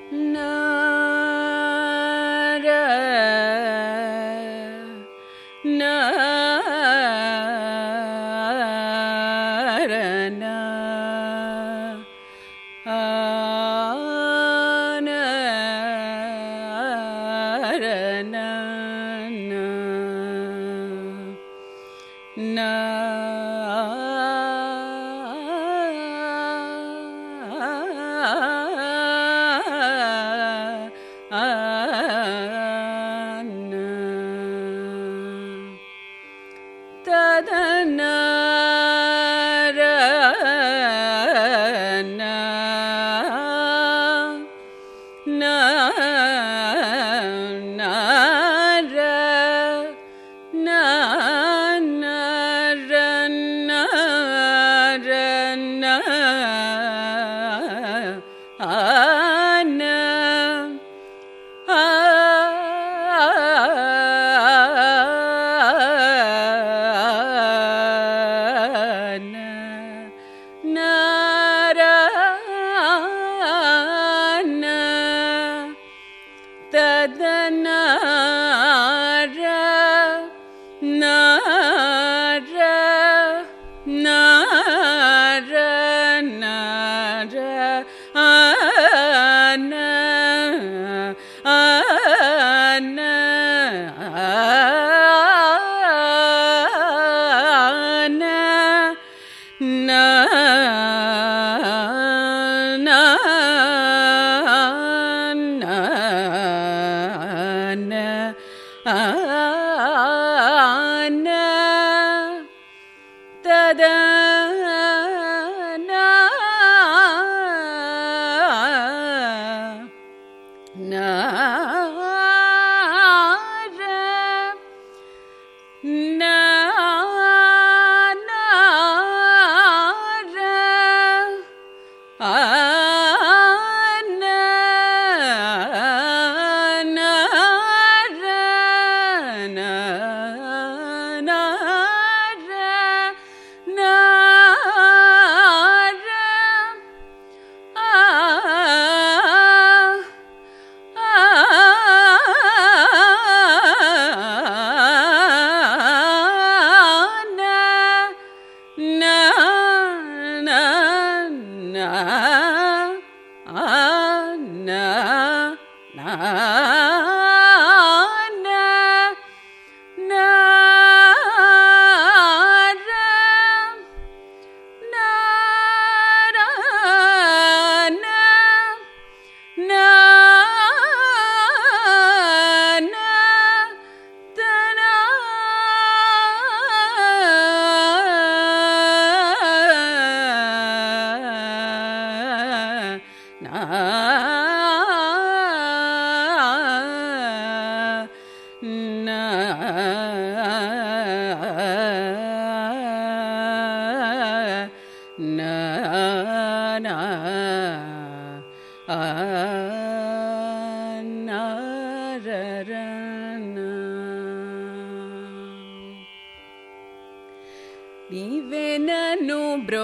ನೀವೆನನು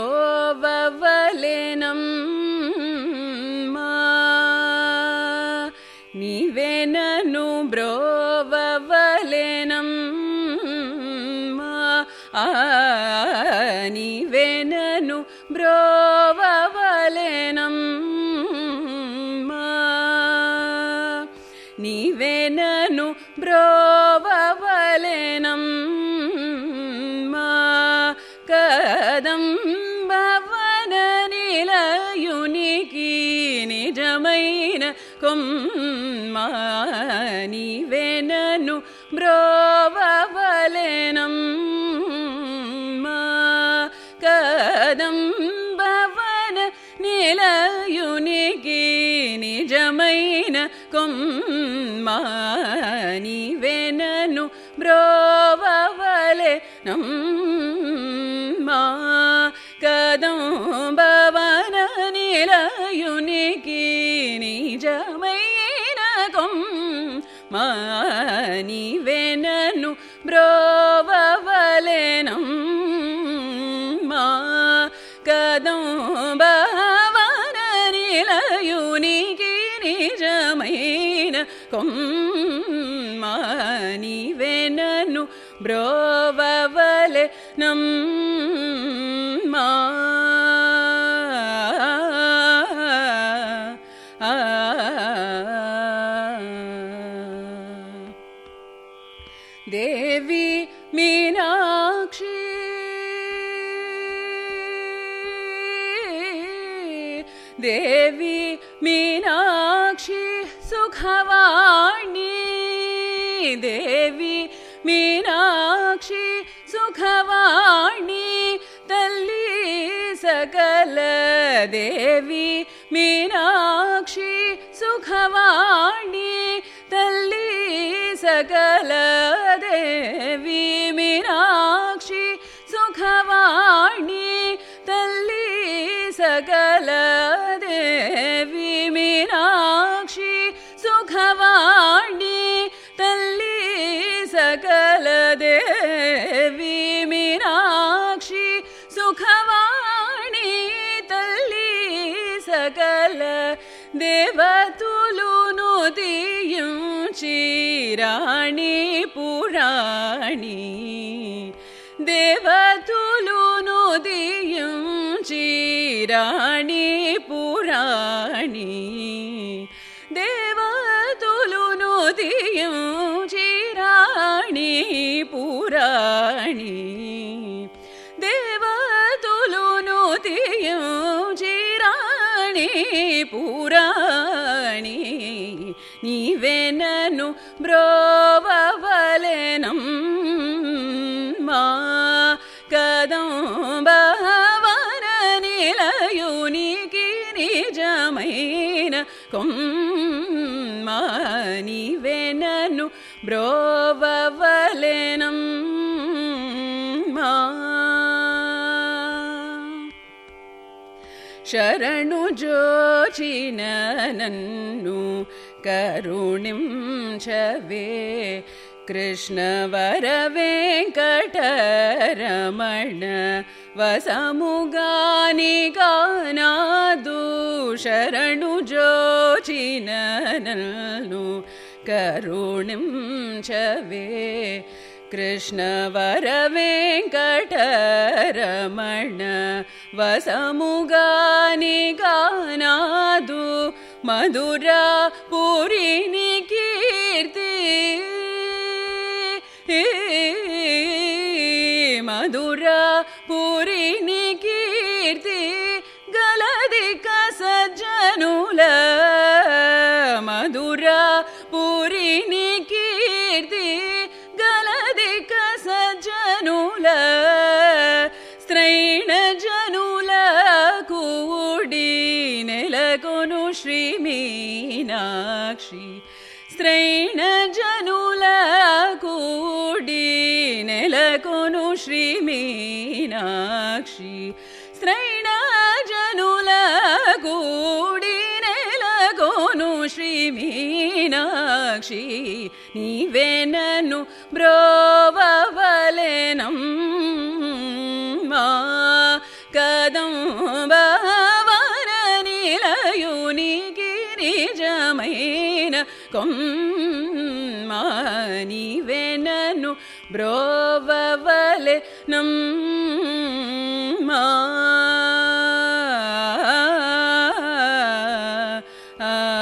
ಬ್ರೋವವಲೆನಮ್ಮ ನೀವೆನನು ಬ್ರೋವವಲೆನಮ್ಮ ನೀವೆನನು ಬ್ರೋವವಲೆನಮ್ಮ ನೀವೆನನು ಬ್ರೋವವಲೆನಮ್ಮ కదంబవన నిలయునికి నిజమైన కొమ్మ నీవెనను బ్రోవవలెనమ్మ కదంబవన నిలయునికి నిజమైన కొమ్మ నీవెనను బ్రోవవలెనమ్మ కదంబవన నిలయునికి నిజమైన కొమ్మ నీవెనను బ్రోవవలెనమ్మ కదంబవన నిలయునికి నిజమైన కొమ్మ నీవే నన్ను బ్రోవవలె నమ్మా దేవి మీనాక్షి దేవి మీనాక్షి సుఖవాణి దేవి మీనాక్షి సుఖవాణి తల్లి సకల దేవి మీనాక్షి సుఖవాణి తల్లి సకల దేవి మీనాక్షి సుఖవాణి తల్లి సకల దేవి మీనాక్షి సుఖవాణి తల్లి సకల దేవి మీనాక్షి సుఖవాణి తల్లి సకల దేవతులును దీయుంచి రాణి పురాణి దేవతులును దీయుంచి రాణి పురాణి దేవతులును దీయుంచి రాణి పురాణి దేవతులును దీయుంచి రాణి పురాణి నీవే నన్ను బ్రోవవలెనమ్మా కదంబవన నిలయునికి నిజమైన కొమ్మ నీవే నన్ను బ్రోవవలెనమ్మా శరణు జోచిన నన్ను కరుణించవే కృష్ణవర వెంకటరమణ వసముగాని గానాదు శరణు జోచిన నన్ను కరుణించవే కృష్ణవర వెంకటరమణ వసముగాని గానాదు మధుర పురిని కీర్తి మధుర పురిని కీర్తి గలదిక సజ్జనుల మధుర పురిని కీర్తి గలదిక సజ్జనుల స్త్రైణ జనుల కూడి నెలకొను శ్రీ మీనాక్షి స్త్రైణ జనుల కూడి నెలకొను శ్రీ మీనాక్షి స్త్రైణ జనుల కూడి నెలకొను శ్రీ మీనాక్షి నీవే నన్ను బ్రోవవలెనమ్మా కదంబవన నిలయునికి నిజమైన కొమ్మ నీవే నన్ను బ్రోవవలెనమ్మా